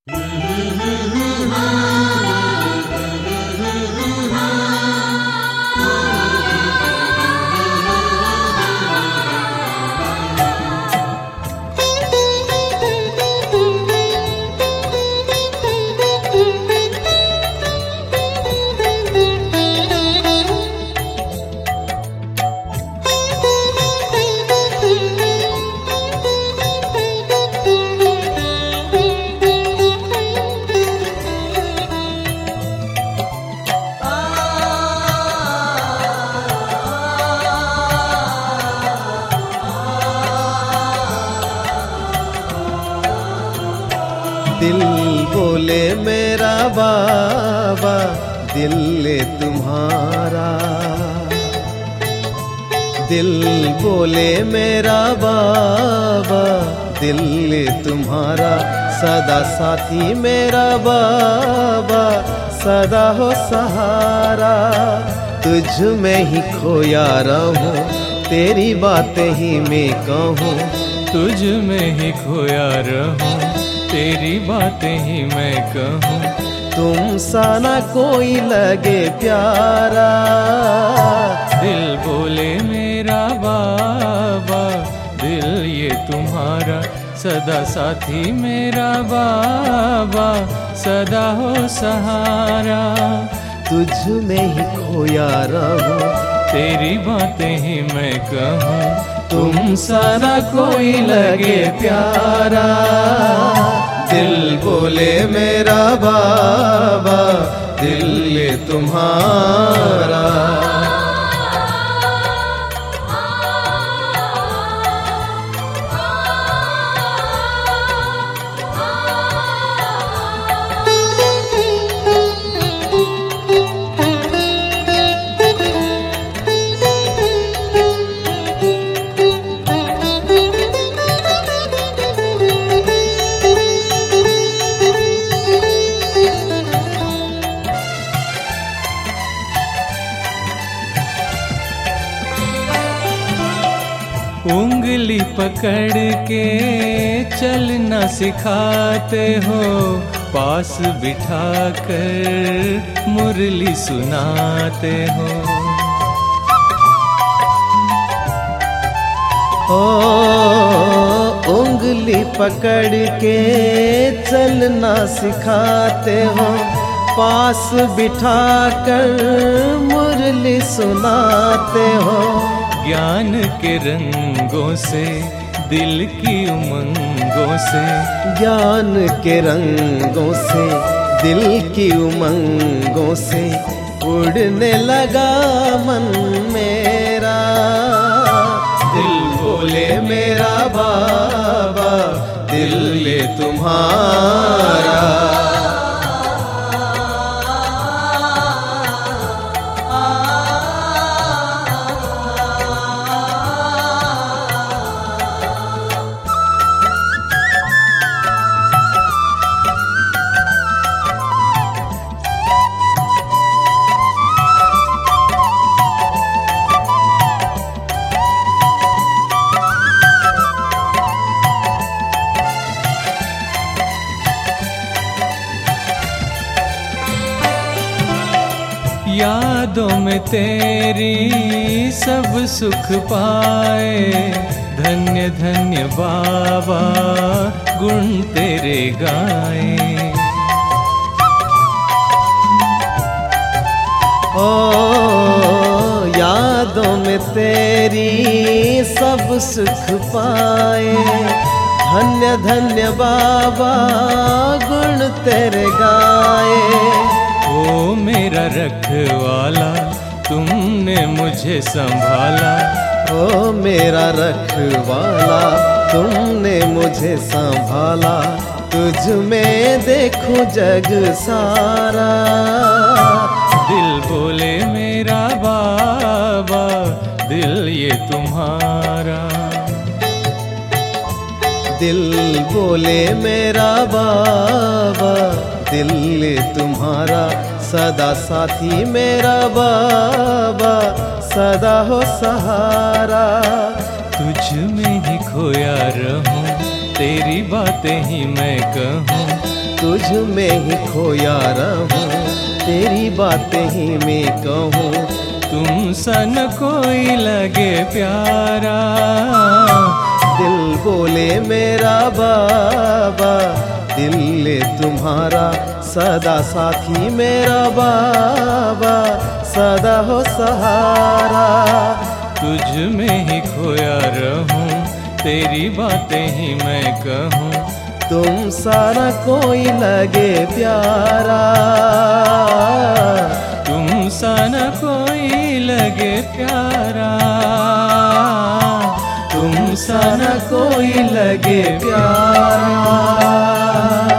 दिल बोले मेरा बाबा दिल तुम्हारा, दिल बोले मेरा बाबा दिल तुम्हारा, सदा साथी मेरा बाबा सदा हो सहारा। तुझ में ही खोया रहूं तेरी बातें ही मैं कहूँ, तुझ में ही खोया रहूं तेरी बातें ही मैं कहूँ। तुम सा न कोई लगे प्यारा, दिल बोले मेरा बाबा दिल ये तुम्हारा, सदा साथी मेरा बाबा सदा हो सहारा। तुझ में ही खोया रहूं तेरी बातें ही मैं कहूँ, तुम सा न कोई लगे प्यारा। दिल बोले मेरा बाबा दिल ये तुम्हारा। उंगली पकड़ के चलना सिखाते हो, पास बिठाकर मुरली सुनाते हो। उंगली पकड़ के चलना सिखाते हो, पास बिठाकर मुरली सुनाते हो। ज्ञान के रंगों से दिल की उमंगों से, ज्ञान के रंगों से दिल की उमंगों से उड़ने लगा मन मेरा। दिल बोले मेरा बाबा दिल ये तुम्हारा। यादों में तेरी सब सुख पाए, धन्य धन्य बाबा गुण तेरे गाए। यादों में तेरी सब सुख पाए, धन्य धन्य बाबा गुण तेरे गाए। ओ मेरा रखवाला तुमने मुझे संभाला, ओ मेरा रखवाला तुमने मुझे संभाला। तुझ में देखूं जग सारा। दिल बोले मेरा बाबा दिल ये तुम्हारा। दिल बोले मेरा बाबा दिल ये तुम्हारा, सदा साथी मेरा बाबा सदा हो सहारा। तुझ में ही खोया रहूं तेरी बातें ही मैं कहूँ, तुझ में ही खोया रहूं, तेरी बातें ही मैं कहूँ। तुम सन कोई लगे प्यारा, दिल बोले मेरा बाबा, दिल ले तुम्हारा सदा साथी मेरा बाबा, सदा हो सहारा। तुझ में ही खोया रहूं, तेरी बातें ही मैं कहूँ। तुम सारा कोई लगे प्यारा, तुम सा न कोई लगे प्यारा, तुम सा न कोई लगे प्यारा।